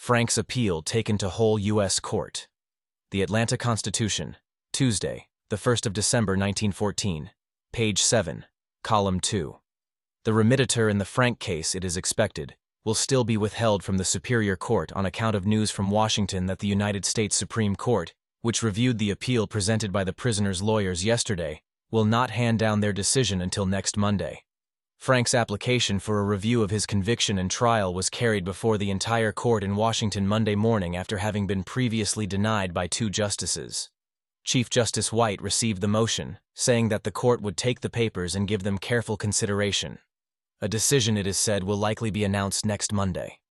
Frank's appeal taken to whole U.S. court. The Atlanta Constitution, Tuesday, the 1st of December 1914, page 7, column 2. The remediator in the Frank case, it is expected, will still be withheld from the Superior Court on account of news from Washington that the United States Supreme Court, which reviewed the appeal presented by the prisoner's lawyers yesterday, will not hand down their decision until next Monday. Frank's application for a review of his conviction and trial was carried before the entire court in Washington Monday morning after having been previously denied by 2 justices. Chief Justice White received the motion, saying that the court would take the papers and give them careful consideration. A decision, it is said, will likely be announced next Monday.